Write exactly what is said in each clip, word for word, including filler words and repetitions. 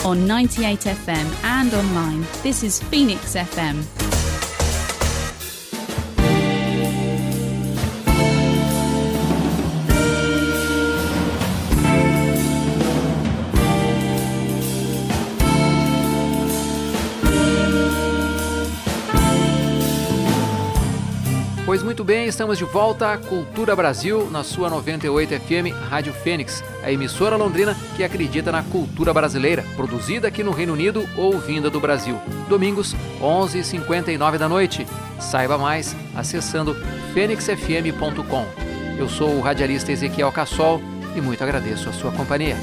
on ninety-eight F M and online. This is Phoenix F M. Pois muito bem, estamos de volta à Cultura Brasil, na sua noventa e oito F M Rádio Fênix, a emissora londrina que acredita na cultura brasileira, produzida aqui no Reino Unido ou vinda do Brasil. Domingos, onze e cinquenta e nove da noite. Saiba mais acessando fênix f m ponto com. Eu sou o radialista Ezequiel Cassol e muito agradeço a sua companhia.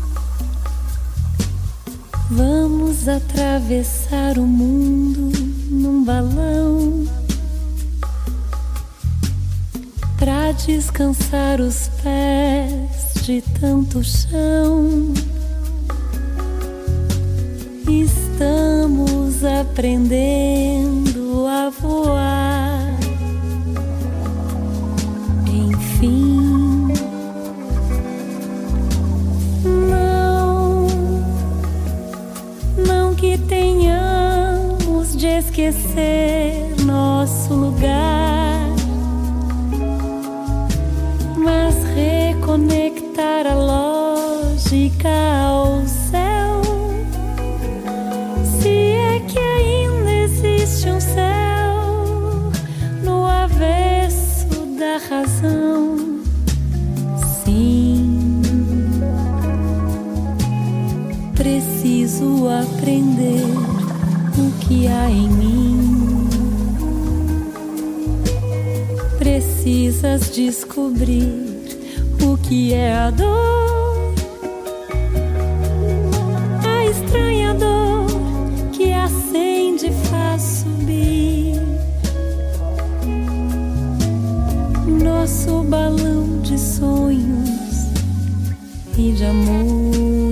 Vamos atravessar o mundo num balão pra descansar os pés de tanto chão. Estamos aprendendo a voar. Enfim, não, não que tenhamos de esquecer nosso lugar, mas reconectar a lógica ao céu. Se é que ainda existe um céu no avesso da razão, sim, preciso aprender o que há em mim. Precisas descobrir o que é a dor, a estranha dor que acende e faz subir nosso balão de sonhos e de amor.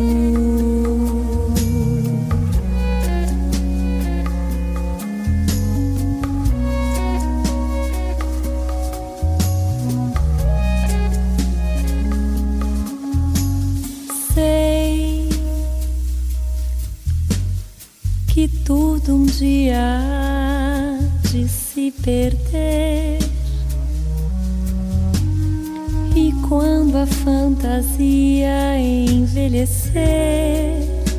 Sei que tudo um dia há de se perder, e quando a fantasia envelhecer,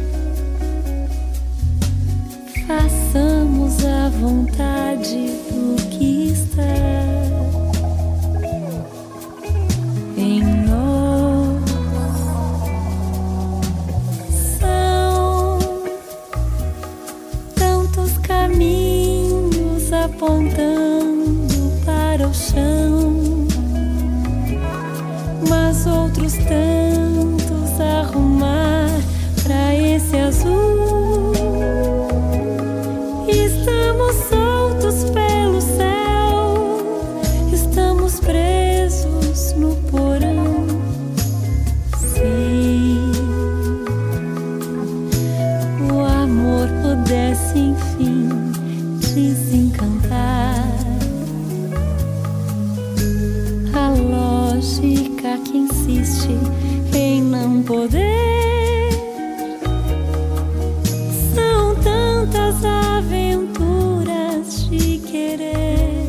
façamos a vontade do que está em nós. São tantos caminhos apontando para o chão, mas outros tantos a rumar pra esse azul. Estamos soltos pelo céu, estamos presos no porão. Se o amor pudesse enfim desencantar a lógica que insiste em não poder, são tantas aventuras de querer.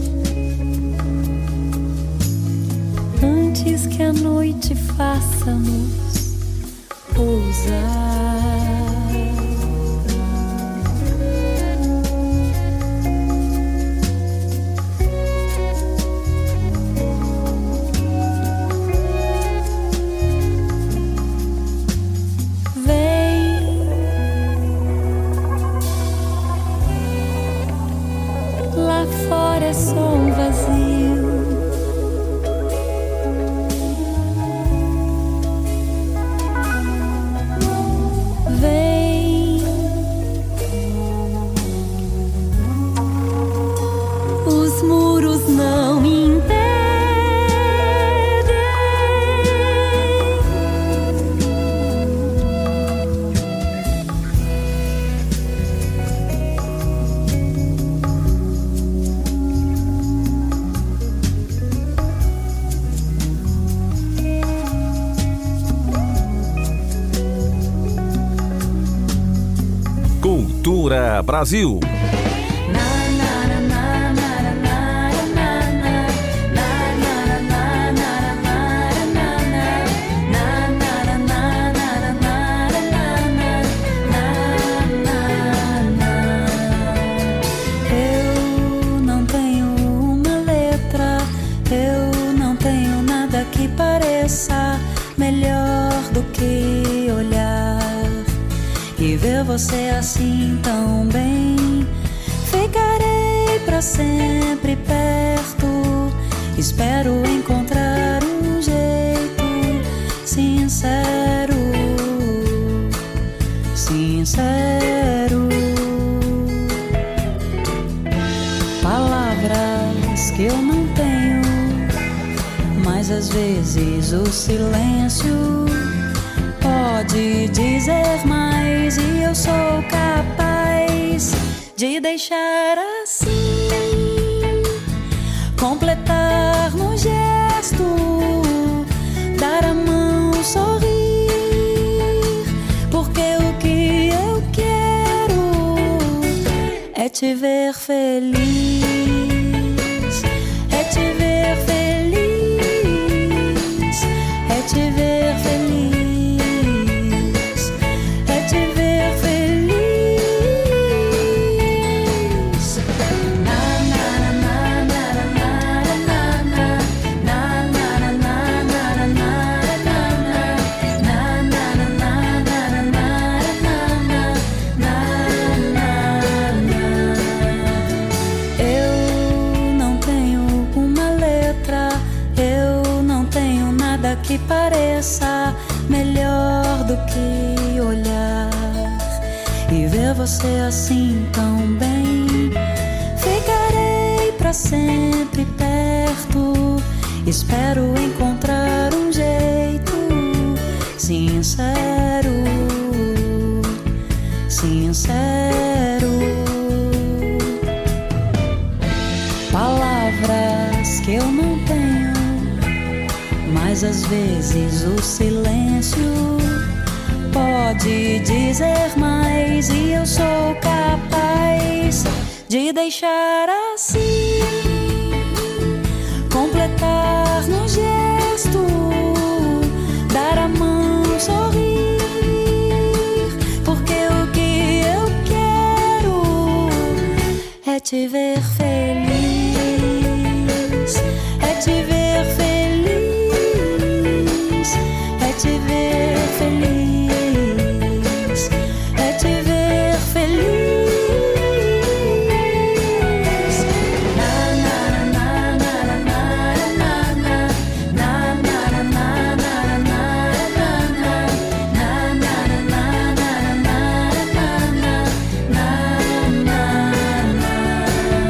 Antes que a noite faça-nos pousar. Lá fora é só um vazio, vem, os muros não me impedem. Cultura Brasil. Eu não tenho uma letra, eu não tenho nada que pareça melhor do que olhar e ver você assim tão bem. Ficarei pra sempre perto, espero encontrar um jeito sincero, sincero. vezes o silêncio pode dizer mais, e eu sou capaz de deixar assim, completar no gesto, dar a mão, sorrir, porque o que eu quero é te ver feliz, é te ver feliz, é te ver feliz. Que pareça melhor do que olhar e ver você assim tão bem. Ficarei pra sempre perto, espero encontrar um jeito sincero, sincero. Palavras que eu não tenho, mas às vezes o silêncio pode dizer mais, e eu sou capaz de deixar assim, completar no gesto, dar a mão, sorrir, porque o que eu quero é te ver feliz, é te ver feliz, é te ver feliz, é te ver feliz. Na na na na na na na na na na na na na na.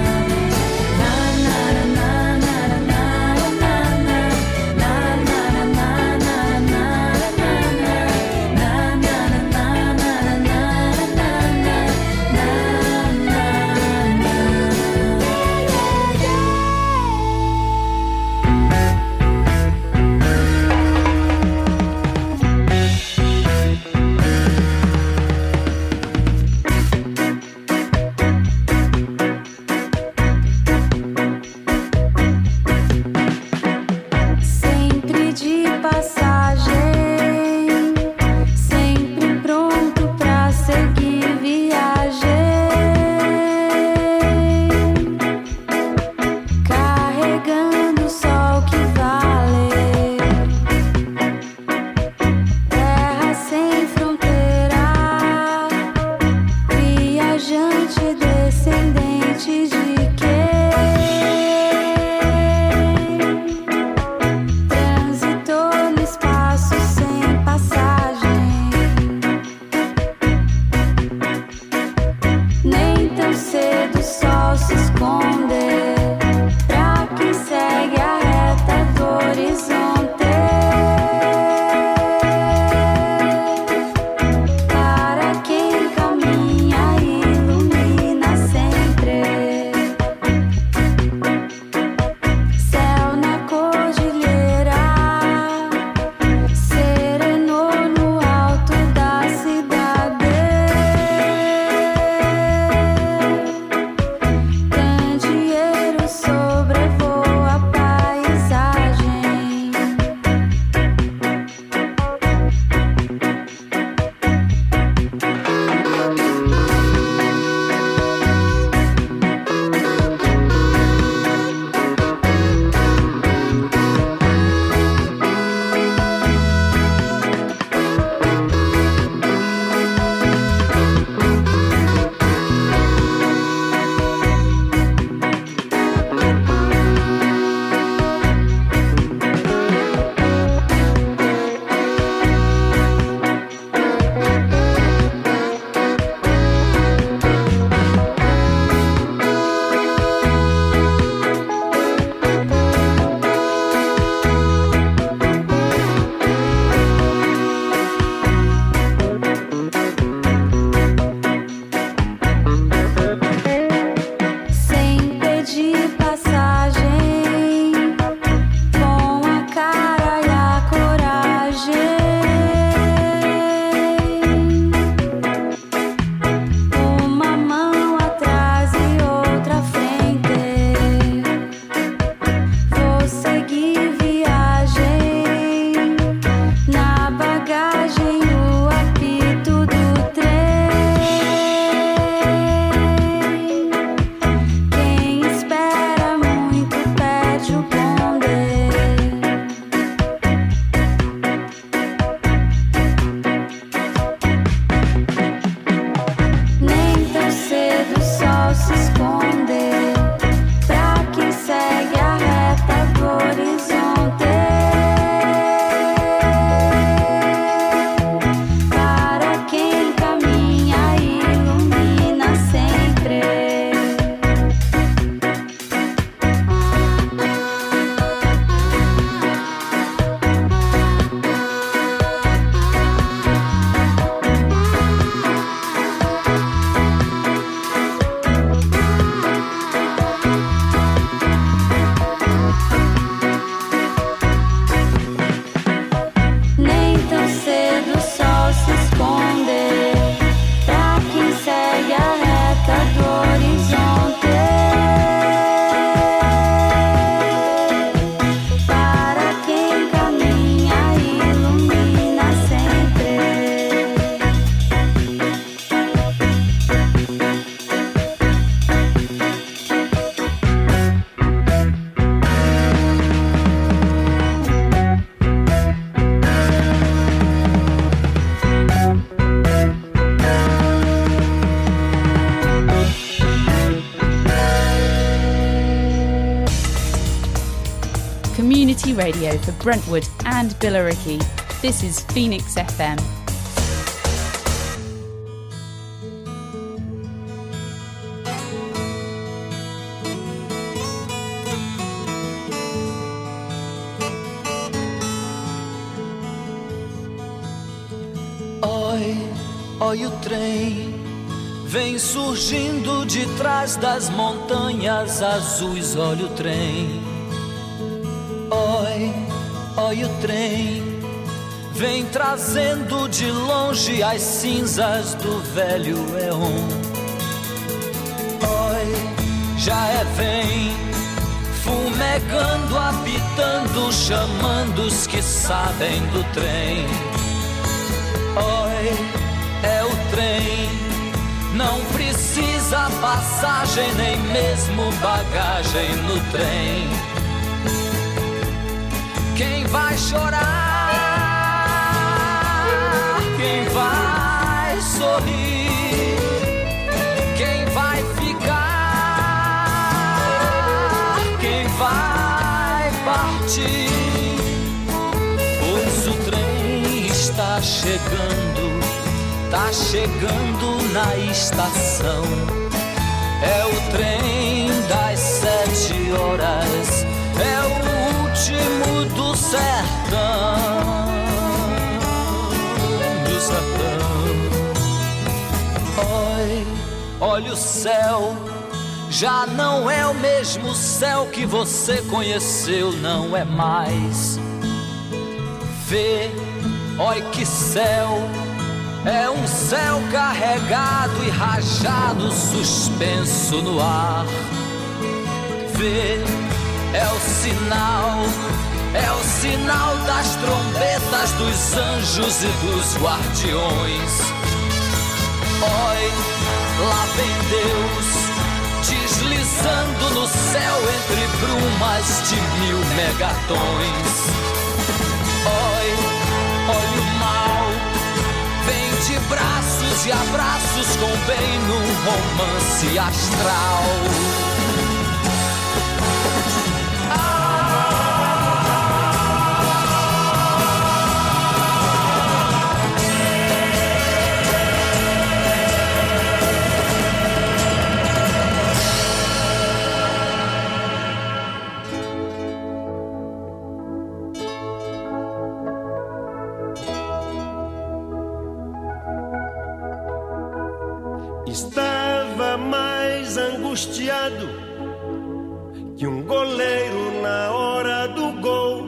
community radio for Brentwood and Billericay. This is Phoenix F M. Oi, oi o trem vem surgindo de trás das montanhas azuis, olha o trem. Oi, oi o trem vem trazendo de longe as cinzas do velho éon. Oi, já é vem fumegando, apitando, chamando os que sabem do trem. Oi, é o trem, não precisa passagem, nem mesmo bagagem no trem. Quem vai chorar? Quem vai sorrir? Quem vai ficar? Quem vai partir? Pois o trem está chegando, tá chegando na estação. É o trem das sete horas, é o último do sertão, do sertão. Oi, olha o céu, já não é o mesmo céu que você conheceu, não é mais. Vê, oi que céu, é um céu carregado e rajado, suspenso no ar. Vê, é o sinal, é o sinal das trombetas dos anjos e dos guardiões. Oi, lá vem Deus, deslizando no céu entre brumas de mil megatons. Oi, olha o mal, vem de braços e abraços com bem num romance astral. Estava mais angustiado que um goleiro na hora do gol,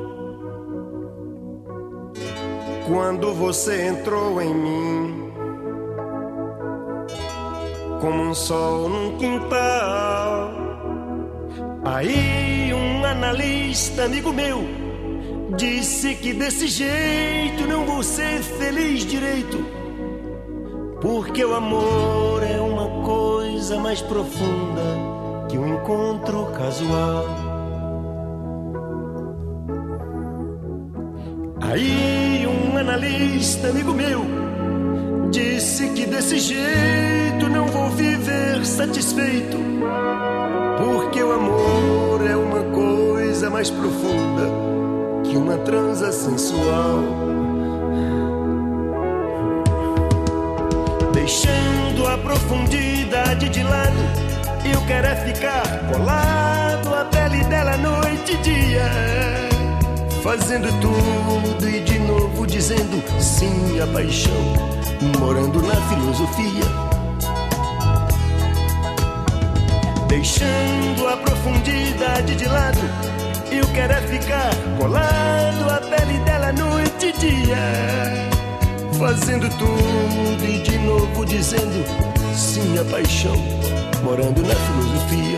quando você entrou em mim como um sol num quintal. Aí um analista amigo meu disse que desse jeito não vou ser feliz direito, porque o amor é uma coisa mais profunda que um encontro casual. Aí um analista amigo meu disse que desse jeito não vou viver satisfeito, porque o amor é uma coisa mais profunda que uma transa sensual. Deixando a profundidade de lado, eu quero é ficar colado à pele dela noite e dia, fazendo tudo e de novo dizendo sim à paixão, morando na filosofia. Deixando a profundidade de lado, eu quero é ficar colado à pele dela noite e dia, fazendo tudo e de novo dizendo sim à paixão, morando na filosofia.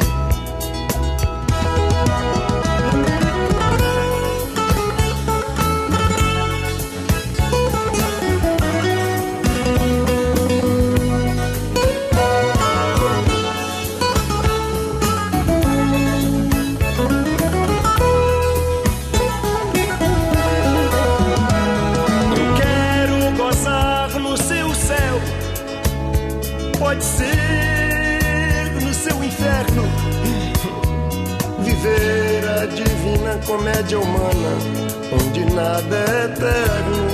Pode ser no seu inferno, comédia humana, onde nada é eterno.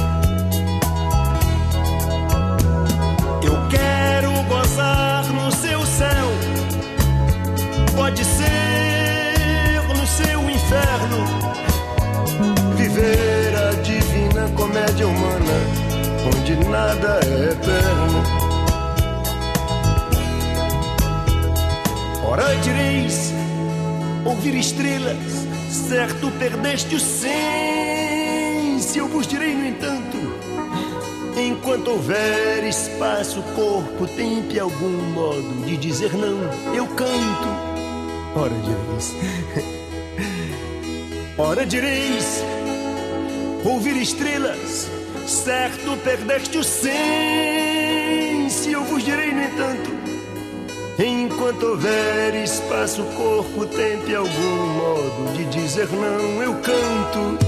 Eu quero gozar no seu céu, pode ser no seu inferno, viver a divina comédia humana, onde nada é eterno. Ora direis, ouvir estrelas, certo perdeste o senso. Eu vos direi, no entanto, enquanto houver espaço, corpo, tempo e algum modo de dizer não, eu canto. Ora direis, ora direis, ouvir estrelas, certo perdeste o senso. Eu vos direi, no entanto, enquanto houver espaço, corpo, tempo e algum modo de dizer não, eu canto.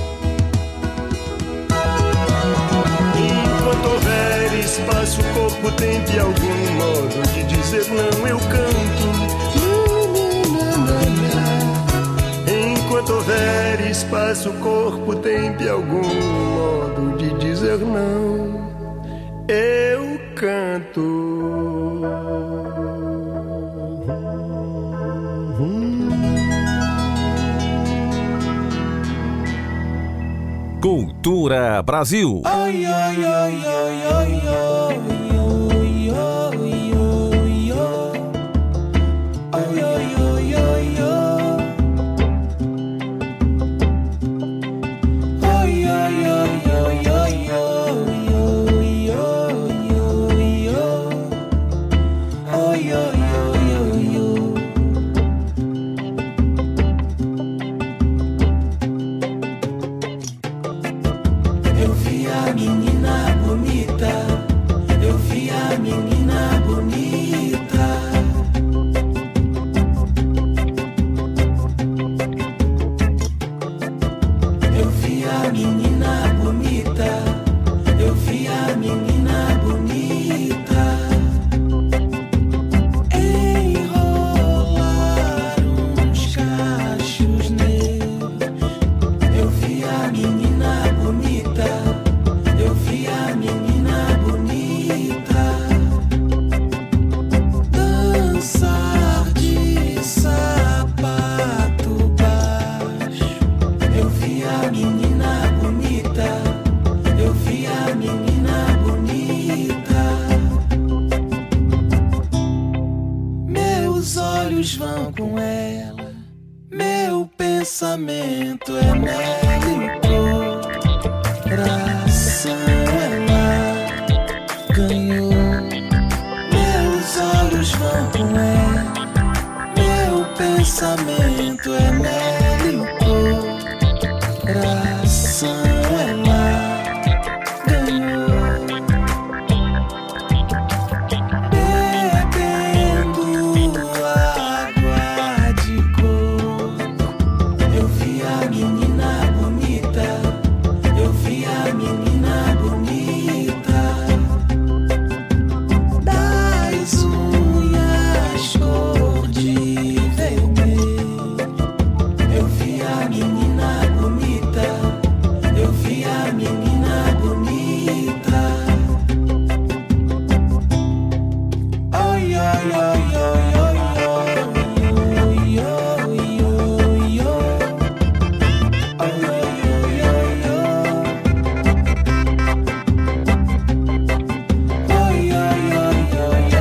Enquanto houver espaço, corpo, tempo e algum modo de dizer não, eu canto. Enquanto houver espaço, corpo, tempo e algum modo de dizer não, eu canto. Cultura Brasil. Ai, ai, ai, ai, ai, ai. pensamento é mero coração, ela ganhou. Meus olhos vão com ela, meu pensamento é mero coração, ela ganhou. Bebendo água de coco, eu vi a menina bonita, eu vi a menina bonita, das unhas cor de vermelho. Eu vi a menina bonita, eu vi a menina bonita. Ai, ai, ai, ai, ai, ai, ai, ai, ai, ai, ai, ai,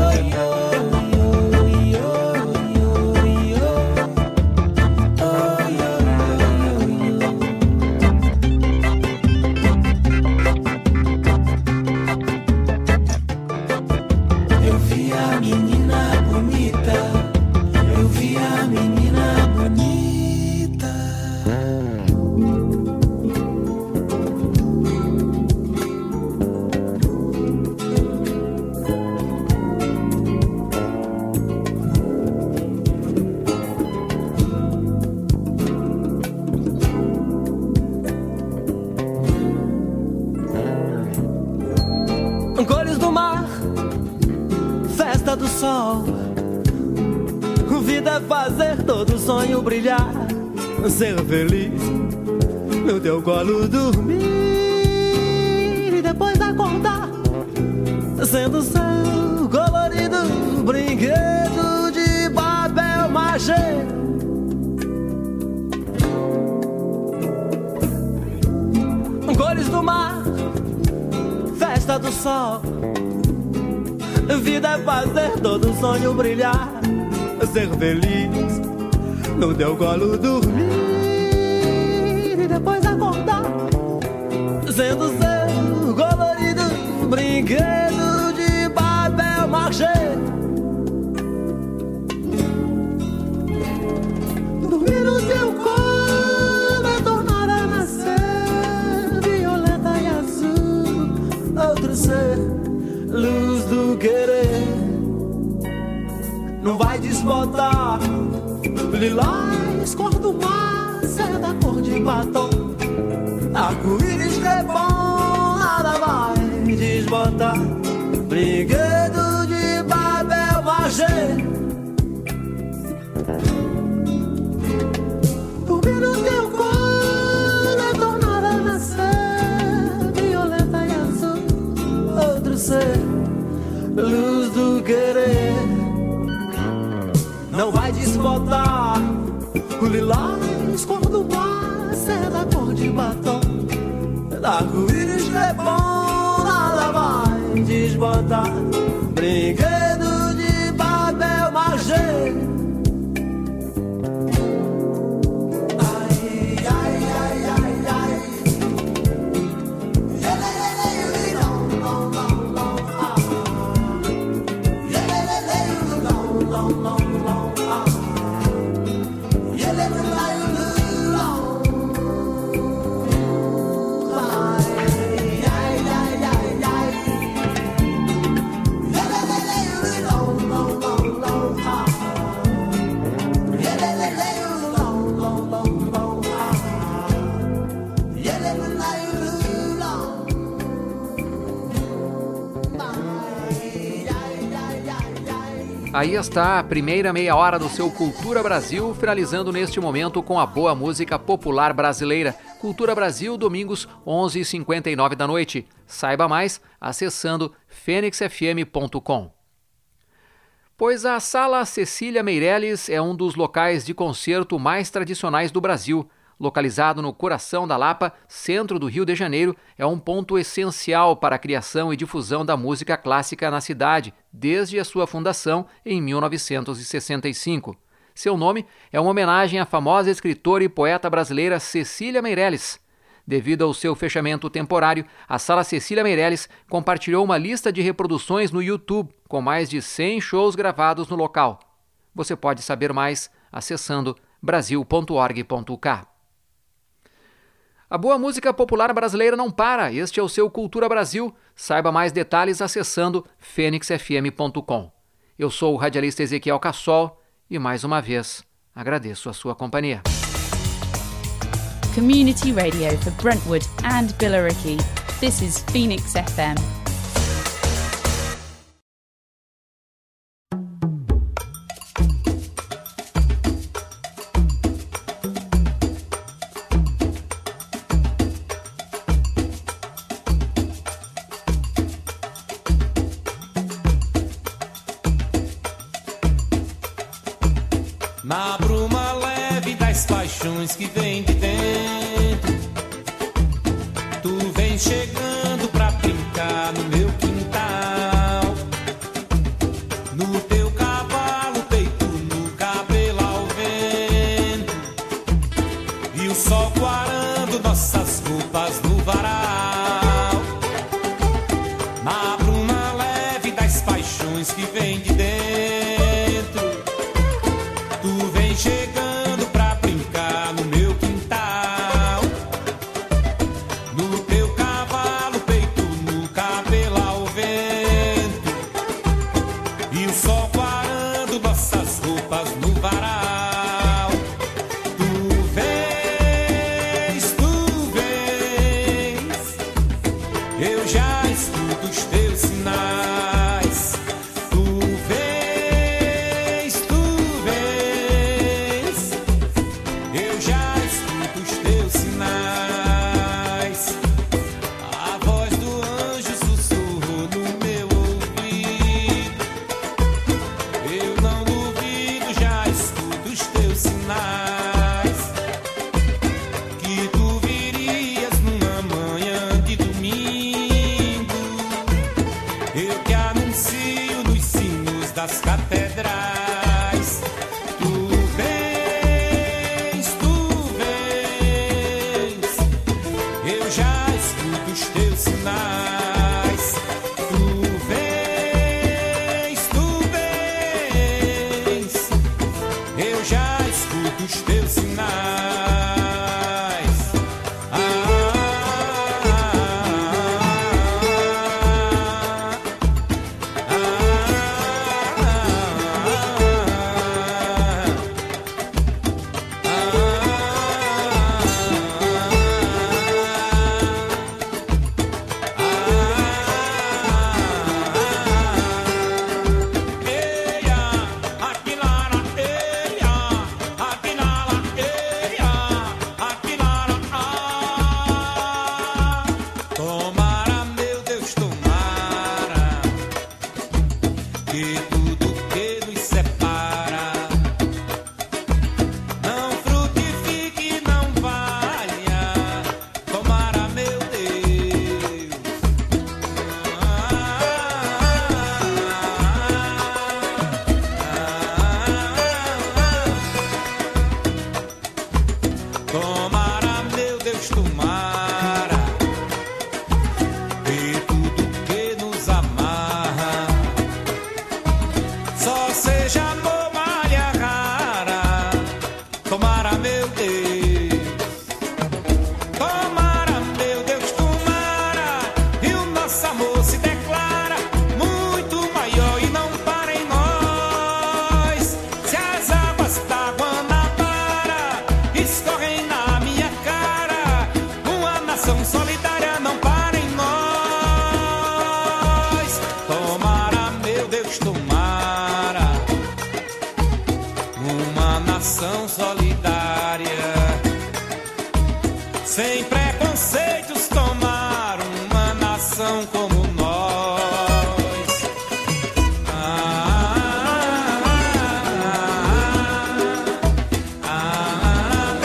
eu vi a menina bonita, eu vi a menina bonita. Cores do mar, festa do sol, vida é fazer todo sonho brilhar. ser feliz, no teu colo dormir e depois acordar, sendo seu colorido brinquedo de papel machê. Cores do mar, festa do sol, vida é fazer todo sonho brilhar, ser feliz, no teu colo dormir e depois acordar, sendo seu colorido brinquedo de papel machê. Dormir no teu colo é tornar a nascer violeta e azul, outro ser, luz do querer. Não vai desbotar lilás, cor do mar, seda cor de batom, arco-íris é bom, nada vai desbotar, brinquedo de papel machê. Dormir no teu colo é tornar a nascer violeta e azul, outro ser, luz do querer. Não vai desbotar o lilás, cor do mar, seda cor de batom, arco-íris é bom, nada vai desbotar, brinquedo de papel machê. Aí está a primeira meia hora do seu Cultura Brasil, finalizando neste momento com a boa música popular brasileira. Cultura Brasil, domingos, onze e cinquenta e nove da noite. Saiba mais acessando fênix f m ponto com. Pois a Sala Cecília Meirelles é um dos locais de concerto mais tradicionais do Brasil. Localizado no coração da Lapa, centro do Rio de Janeiro, é um ponto essencial para a criação e difusão da música clássica na cidade, desde a sua fundação em mil novecentos e sessenta e cinco. Seu nome é uma homenagem à famosa escritora e poeta brasileira Cecília Meirelles. Devido ao seu fechamento temporário, a Sala Cecília Meirelles compartilhou uma lista de reproduções no YouTube, com mais de cem shows gravados no local. Você pode saber mais acessando brasil ponto org ponto u k. A boa música popular brasileira não para. Este é o seu Cultura Brasil. Saiba mais detalhes acessando fênix f m ponto com. Eu sou o radialista Ezequiel Cassol e, mais uma vez, agradeço a sua companhia. Community Radio for Brentwood and Billericay. This is Phoenix F M. Na bruma leve das paixões que vem de dentro, tu vem chegando pra brincar no meu quintal. No teu cavalo, peito no cabelo ao vento, e o sol quarando nossas roupas no varal. Na bruma leve das paixões que vem de dentro, chegando pra brincar no meu quintal. No teu cavalo, peito no cabelo ao vento, e o sol quarando nossas roupas no varal. Tu vens, tu vens, eu já escuto os teus sinais. Tu vens, tu vens, eu já escuto os teus sinais. Tu vens, tu vens, eu já escuto os teus sinais. Sem preconceitos, tomar uma nação como nós. Ah, ah, ah,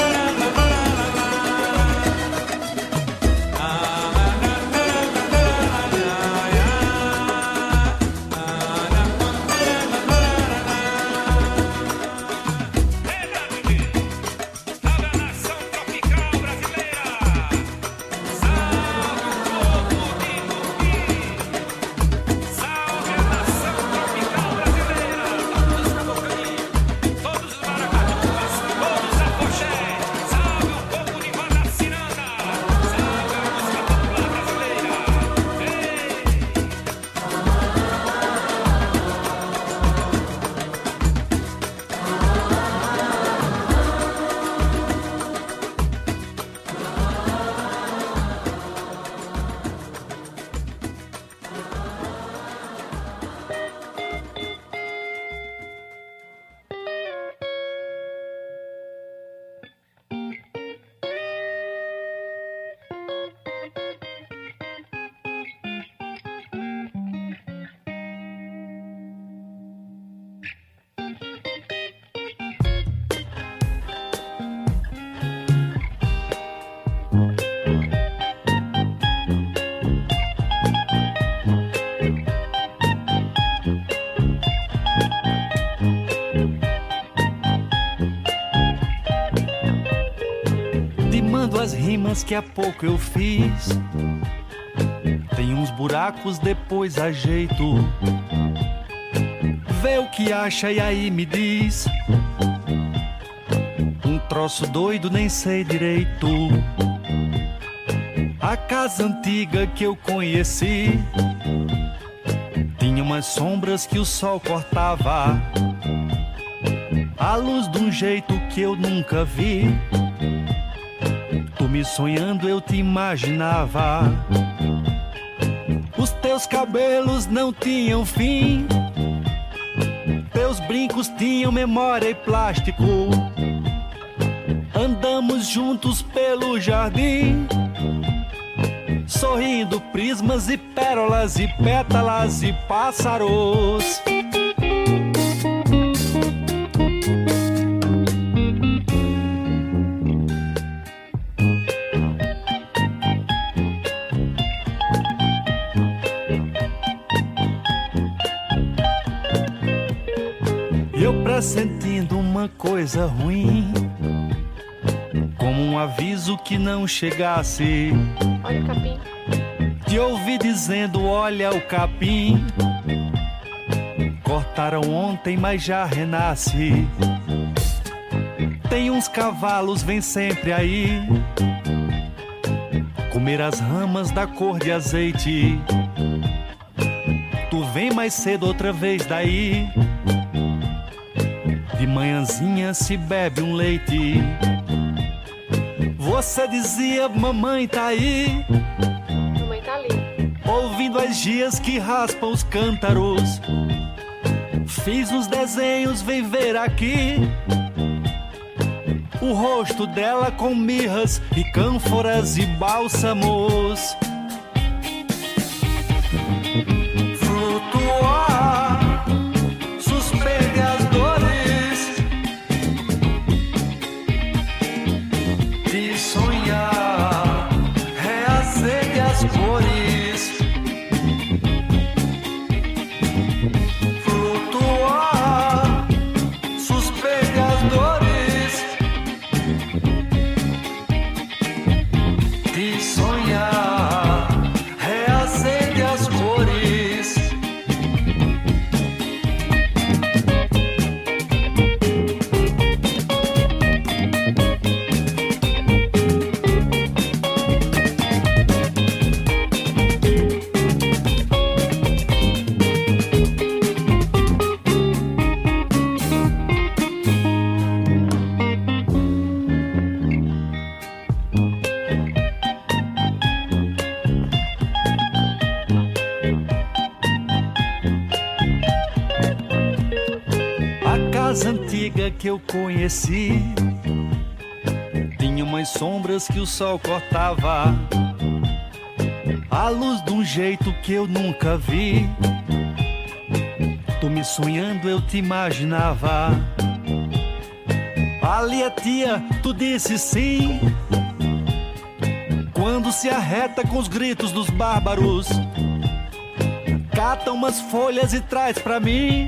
as rimas que há pouco eu fiz. Tem uns buracos, depois ajeito. Vê o que acha e aí me diz. Um troço doido, nem sei direito. A casa antiga que eu conheci tinha umas sombras que o sol cortava, a luz de um jeito que eu nunca vi. Tu me sonhando eu te imaginava. Os teus cabelos não tinham fim, teus brincos tinham memória e plástico. Andamos juntos pelo jardim, sorrindo prismas e pérolas e pétalas e pássaros. Eu pressentindo uma coisa ruim, como um aviso que não chegasse. Olha o capim. ouvi dizendo, olha o capim, cortaram ontem, mas já renasce. Tem uns cavalos, vem sempre aí, comer as ramas da cor de azeite. Tu vem mais cedo outra vez daí, de manhãzinha se bebe um leite. Você dizia, mamãe tá aí, mamãe tá ali, ouvindo as gias que raspam os cântaros. Fiz os desenhos, vem ver aqui, o rosto dela com mirras e cânforas e bálsamos. Flutuar, suspende as dores, de sonhar, reacende as cores. Flutuar, suspende as dores, de sonhar, reacende as cores. A casa antiga que eu conheci tinha umas sombras que o sol cortava, a luz de um jeito que eu nunca vi. Tu me sonhando eu te imaginava. Ali a tia, tu disse sim, quando se arreta com os gritos dos bárbaros, cata umas folhas e traz pra mim,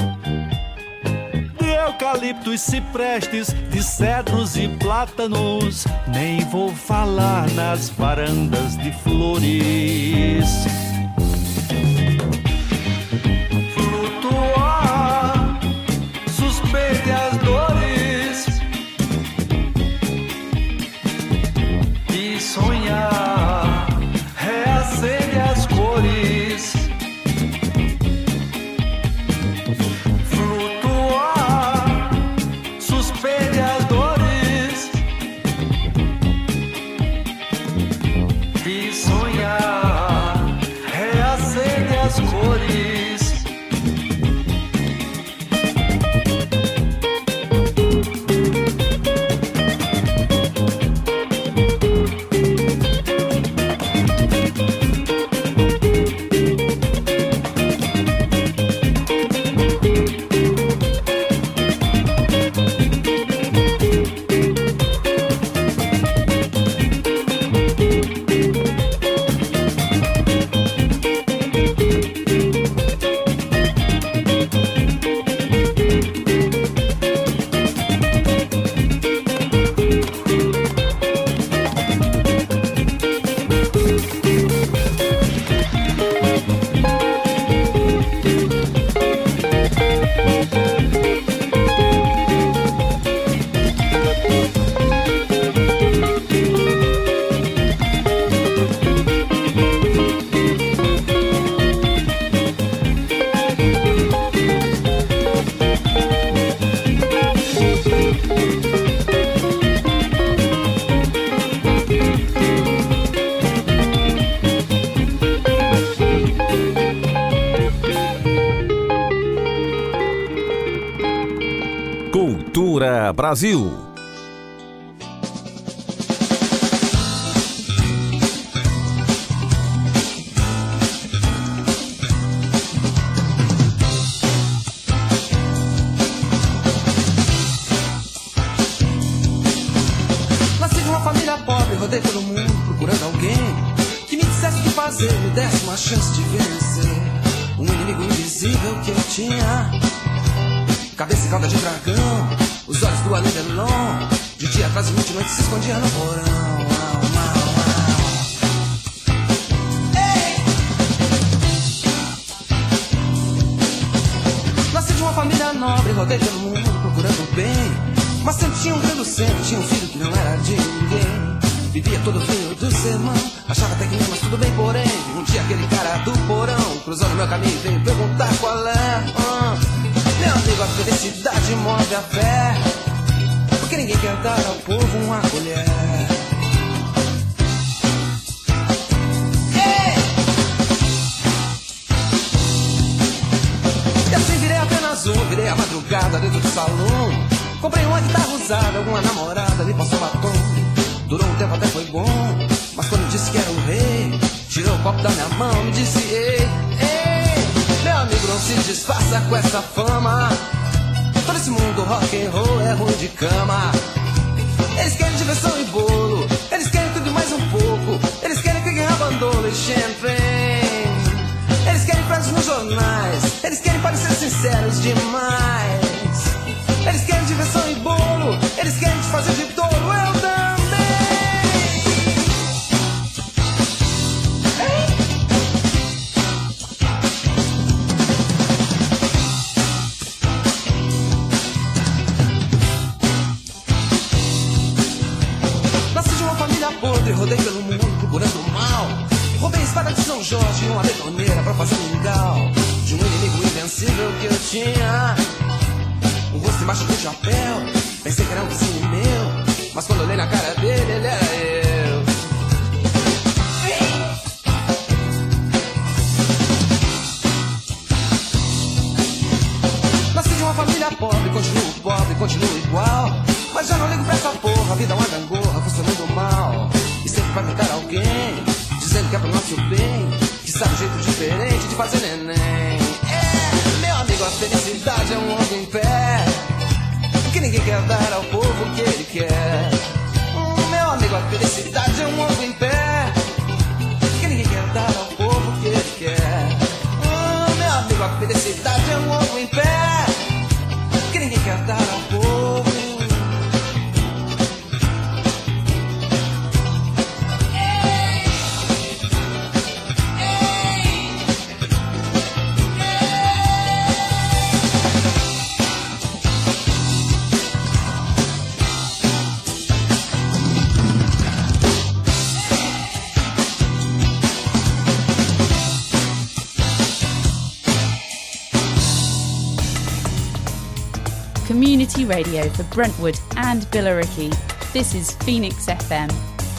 de eucaliptos, ciprestes, de cedros e plátanos. Nem vou falar nas varandas de flores. Flutuar, suspende as dores, e sonhar, reacende as cores. Flutuar, suspende as dores, e sonhar, reacende as cores. Cultura Brasil. Nasci de uma família pobre, rodei pelo mundo procurando alguém que me dissesse o que fazer, me desse uma chance de vencer um inimigo invisível que eu tinha. Cabeça e cauda de dragão, os olhos do Alain Delon, de dia quase vinte noites se escondia no porão. Au, au, au. Ei, nobre, rodei pelo mundo procurando o bem. Mas sempre tinha um grande centro, tinha um filho que não era de ninguém. Vivia todo fim do sermão, achava até que não, mas tudo bem, porém. Um dia aquele cara do porão cruzando meu caminho veio perguntar qual é. ah, Meu amigo, a felicidade move a fé, porque ninguém quer dar ao povo uma colher. E assim virei apenas um, virei a madrugada dentro do salão. Comprei uma guitarra usada, alguma namorada me passou batom. Durou um tempo, até foi bom, mas quando eu disse que era o rei, tirou o copo da minha mão, me disse: ei, ei, meu amigo, não se disfarça com essa fama. Todo esse mundo rock and roll é ruim de cama. Eles querem diversão e bolo, eles querem tudo e mais um pouco. Eles querem que ganhe bandolo e champanhe. Eles querem frases nos jornais, eles querem parecer sinceros demais. Eles querem diversão e bolo, eles querem te fazer de touro, eu também. Nasci de uma família podre, rodei pelo mundo procurando o mal. Roubei a espada de São Jorge e uma betoneira pra fazer mingau de um inimigo invencível que eu tinha. O rosto embaixo do chapéu, pensei que era um vizinho meu, mas quando olhei na cara dele, ele era eu. Nasci de uma família pobre, continuo pobre, continuo igual. Mas já não ligo pra essa porra, a vida é uma gangorra, funcionando mal. E sempre vai pintar alguém, dizendo que é pro nosso bem, que sabe um jeito diferente de fazer neném. É, meu amigo, a felicidade é um homem em pé, que ninguém quer dar ao povo o que ele quer. Hum, meu amigo, a felicidade é um ovo em pé, que ninguém quer dar ao povo o que ele quer. Hum, meu amigo, a felicidade é um ovo em pé, que ninguém quer dar ao povo. Community radio for Brentwood and Billericay. This is Phoenix F M.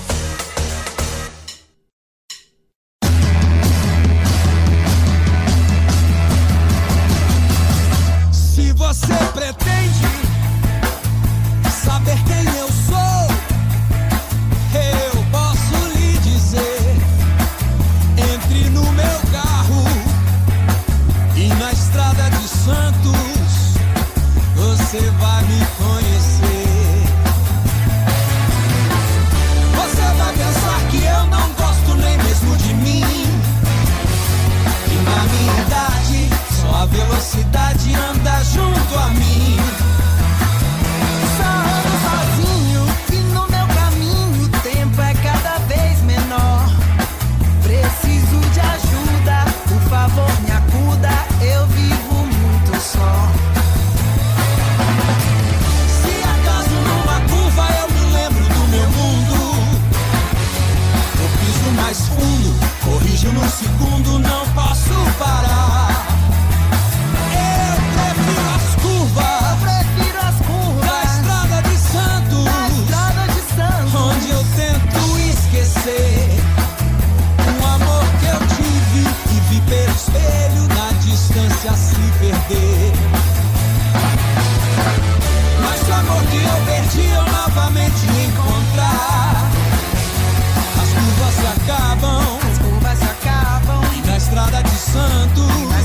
Se você pretende saber quem eu sou, eu posso lhe dizer. Entre no meu carro e na estrada de Santos você vai me conhecer. Você vai pensar que eu não gosto nem mesmo de mim. E na minha idade, só a velocidade anda junto a mim. Só ando sozinho e no meu caminho o tempo é cada vez menor. Preciso de ajuda, por favor me acuda, eu vivo muito só. Mais fundo, corrijo no segundo, não posso parar. Eu prefiro as curvas, eu prefiro as curvas da estrada de Santos, da estrada de Santos, onde eu tento esquecer um amor que eu tive e vi pelo espelho na distância se perder. Mas o amor que eu perdi eu novamente encontrar. As curvas se acabam, as curvas se acabam, e na estrada de Santos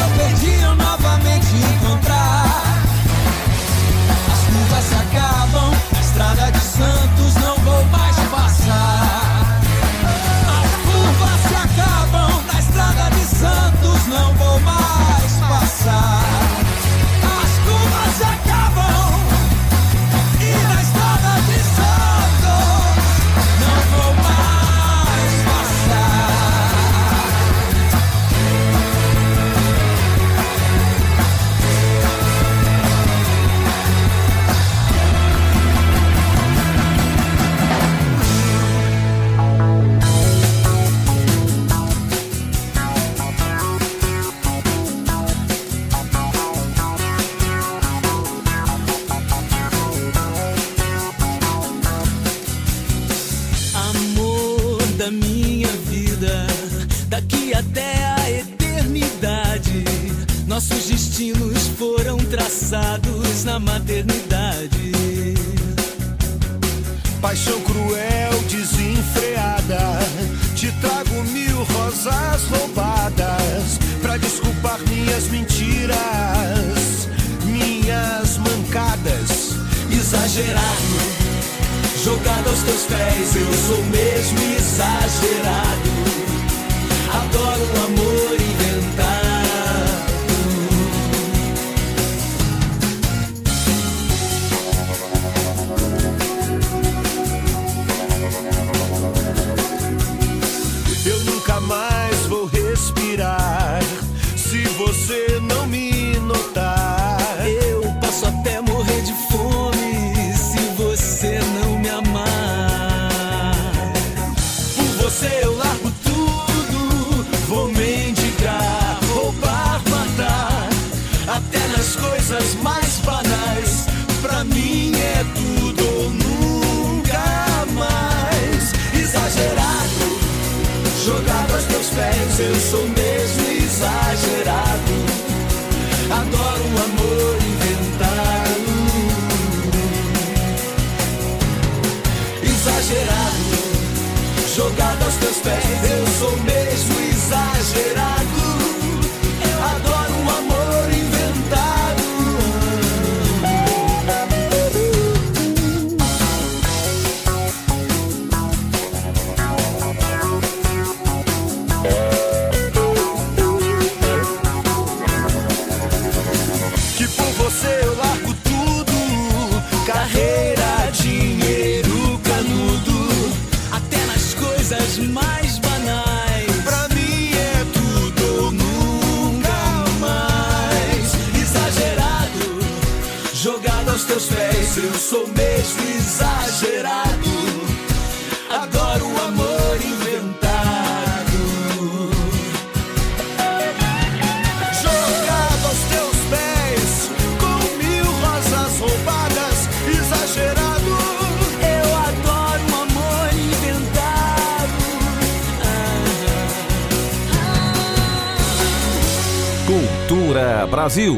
eu perdi, eu novamente encontrar. As curvas se acabam, na estrada de Santos não vou mais passar. As curvas se acabam, na estrada de Santos não vou mais passar. As curvas se acabam e na estrada de Santos não vou mais passar. Amor da minha vida, daqui até a eternidade, nossos destinos foram traçados na maternidade. Paixão cruel, desenfreada, te trago mil rosas roubadas pra desculpar minhas mentiras, minhas mancadas. Exagerado, jogado aos teus pés, eu sou mesmo exagerado. Adoro um amor inventado. Eu nunca mais vou respirar se você não me notar. Eu posso até morrer de fome se você não me amar. Por você eu largo tudo, vou mendigar, roubar, matar, até nas coisas mais banais. Pra mim é tudo ou nunca mais. Exagerado, jogado aos teus pés, eu sou mesmo exagerado. Adoro um amor inventado. Exagerado, jogado aos teus pés, eu sou mesmo exagerado. Eu adoro um amor inventado. Que por você eu largo tudo, carreira, dinheiro, canudo, Até nas coisas mais banais. pra mim é tudo ou nunca mais. Exagerado, jogado aos teus pés, eu sou mesmo exagerado. Adoro o amor inventado. Jogado aos teus pés, com mil rosas roubadas. Exagerado, Eu adoro um amor inventado. Cultura Brasil.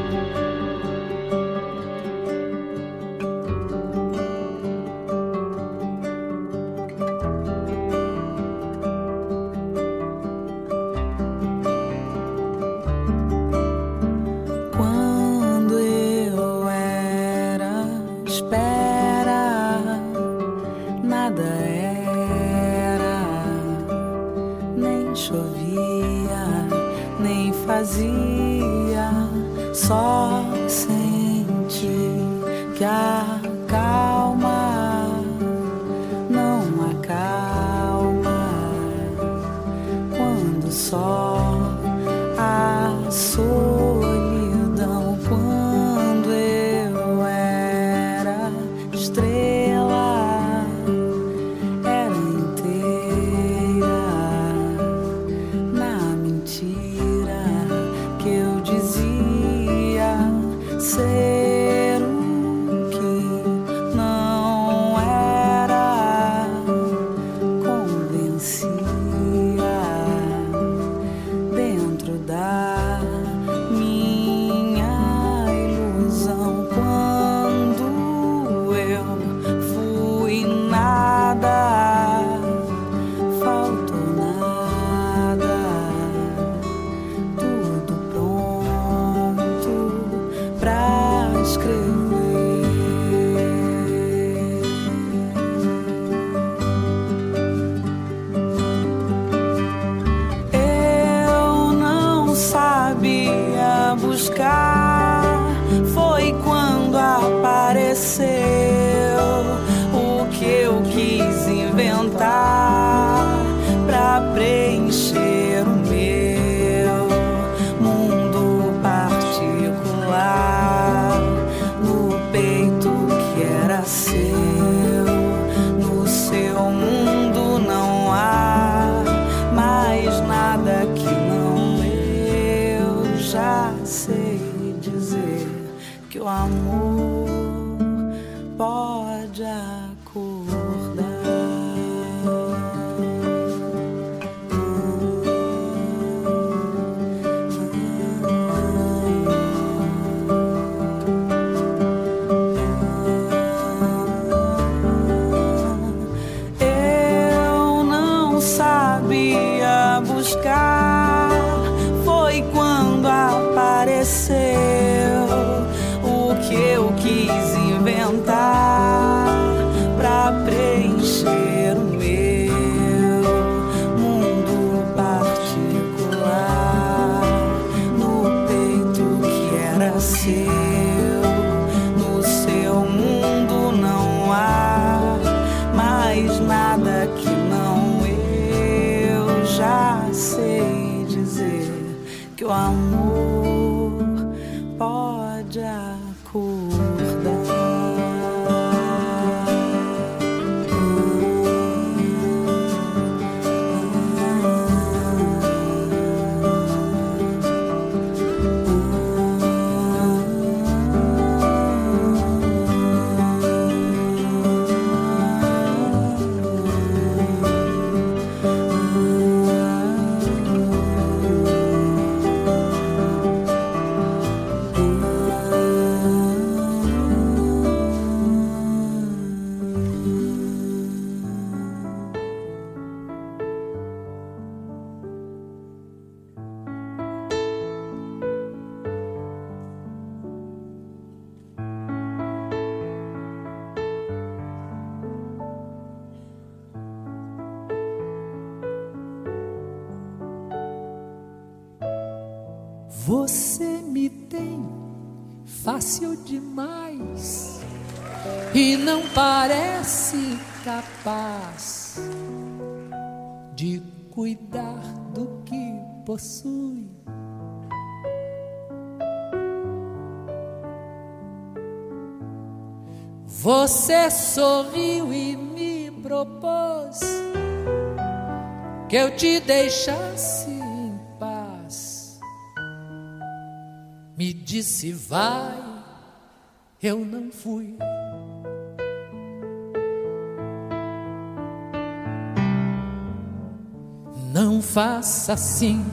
Quando eu era espera, nada era, nem chovia, nem fazia, só senti que a calma não acalma quando só a solidão. Quando eu era estrela, era inteira na mentira que eu dizia ser o que não era. Convencia dentro da sabia buscar foi quando apareceu o que eu quis inventar pra preencher o meu mundo particular. No peito que era seu, no seu mundo não há mais nada que não eu já sei dizer que o amor pode acordar. Eu não sabia buscar, foi quando apareceu o que eu quis inventar pra preencher o meu mundo particular. No peito que era seu, no seu mundo não há mais nada que não eu já sei dizer que o amor pode acordar. Você me tem fácil demais e não parece capaz de cuidar do que possui. Você sorriu e me propôs que eu te deixasse em paz. Me disse vai, eu não fui. Não faça assim,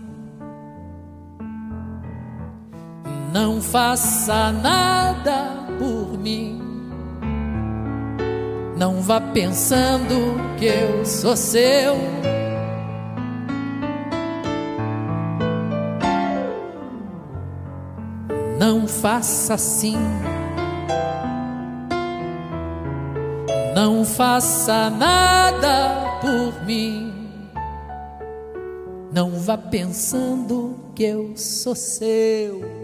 não faça nada por mim. Não vá pensando que eu sou seu. Não faça assim, não faça nada por mim. Não vá pensando que eu sou seu.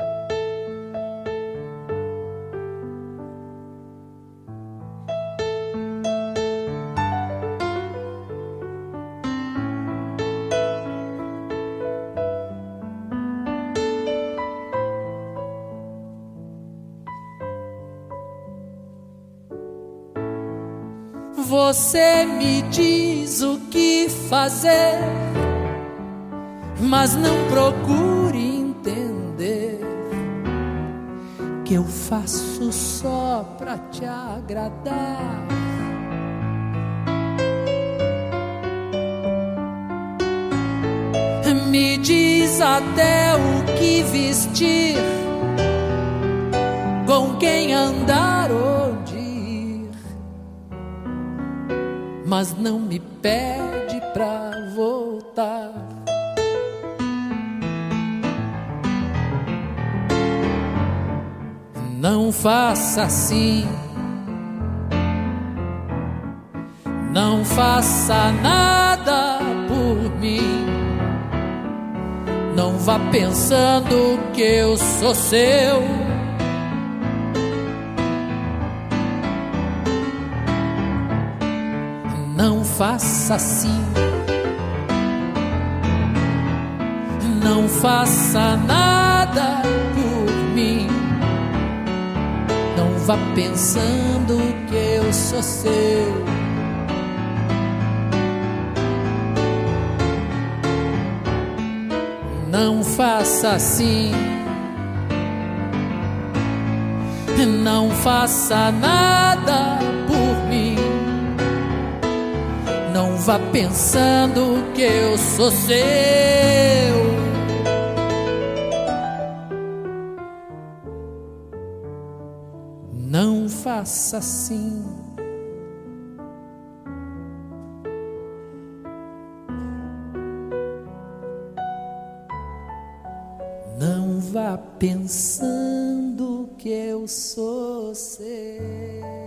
Você me diz o que fazer, mas não procure entender que eu faço só pra te agradar. Me diz até o que vestir, com quem andar onde ir, mas não me pede pra voltar. Não faça assim, não faça nada por mim. Não vá pensando que eu sou seu. Não faça assim. Não faça nada por mim. Não vá pensando que eu sou seu. Não faça assim. Não faça nada por mim. Não vá pensando que eu sou seu. Não faça assim. Não vá pensando que eu sou seu.